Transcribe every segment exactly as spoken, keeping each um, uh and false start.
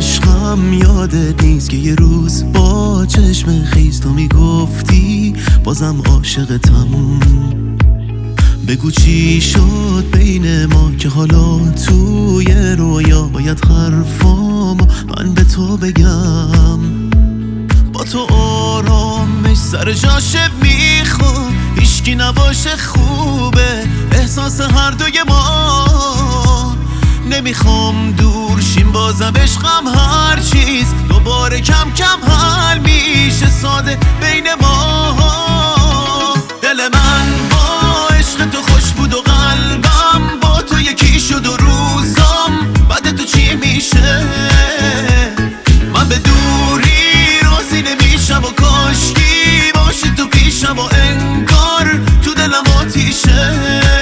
عشقم یادت نیست که یه روز با چشم خیز تو میگفتی بازم عاشقتم. بگو چی شد بین ما که حالا توی رویا باید حرفامو من به تو بگم. با تو آرامش سر جاشه میخوام، هیچکی نباشه خوبه احساس هر دوی ما. نمیخوام دور شیم بازم عشقم هر چیز دوباره کم کم حل میشه ساده بین ما. دل من با عشق تو خوش بود و قلبم با تو یکی شد و روزام بعد تو چی میشه. من به دوری راضی نمیشم و کاشکی باشی تو پیشم و انگار تو دلم آتیشه.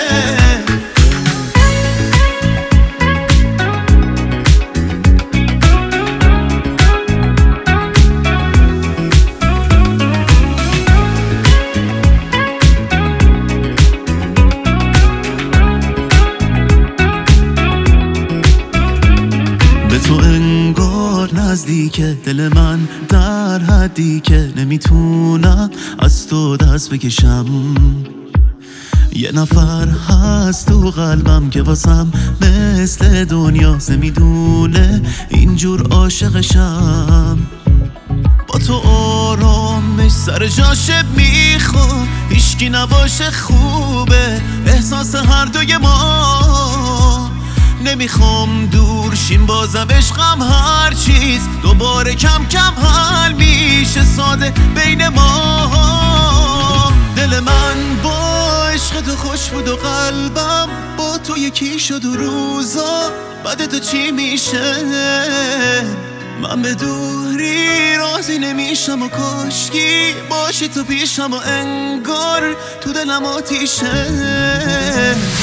تو انگار نزدیکه دل من در حدی که نمیتونم از تو دست بکشم. یه نفر هست تو قلبم که واسم مثل دنیاست، نمیدونه اینجور عاشقشم. با تو آرامش سر جاشه میخوام، هیچکی نباشه خوبه احساس هر دوی ما. نمیخوام دور شیم بازم عشقم هر چیز دوباره کم کم حل میشه ساده بین ما. دل من با عشق تو خوش بود و قلبم با تو یکی شد و روزا بعد تو چی میشه. من به دوری راضی نمیشم و کاشکی باشی تو پیشم و انگار تو دلم آتیشه.